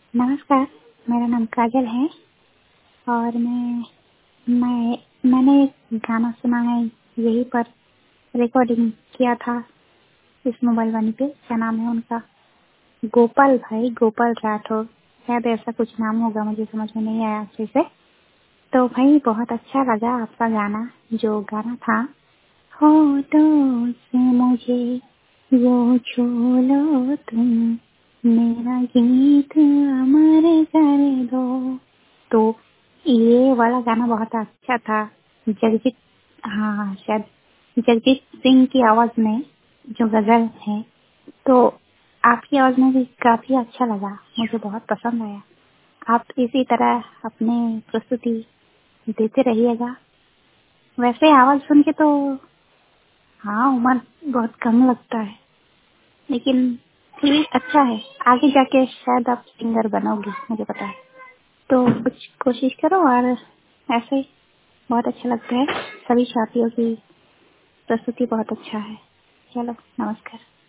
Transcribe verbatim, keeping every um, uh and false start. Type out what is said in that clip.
नमस्कार, मेरा नाम काजल है और मैं मैं मैंने एक गाना सुना है, यहीं पर रिकॉर्डिंग किया था इस मोबाइल वाणी पे। क्या नाम है उनका? गोपाल भाई, गोपाल राठौर, शायद ऐसा कुछ नाम होगा, मुझे समझ में नहीं आया अच्छे से। तो भाई बहुत अच्छा लगा आपका गाना, जो गाना था होठों से मुझे वो छू लो तुम, मेरा गीत अमर कर दो। तो ये वाला गाना बहुत अच्छा था। जगजीत, हाँ शायद जगजीत सिंह की आवाज में जो गजल है, तो आपकी आवाज में भी काफी अच्छा लगा, मुझे बहुत पसंद आया। आप इसी तरह अपने प्रस्तुति देते रहिएगा। वैसे आवाज सुन के तो हाँ उम्र बहुत कम लगता है, लेकिन फिर भी अच्छा है। आगे जाके शायद आप सिंगर बनोगे, मुझे पता है। तो कुछ कोशिश करो और ऐसे ही बहुत अच्छा लगता है। सभी साथियों की प्रस्तुति बहुत अच्छा है। चलो, नमस्कार।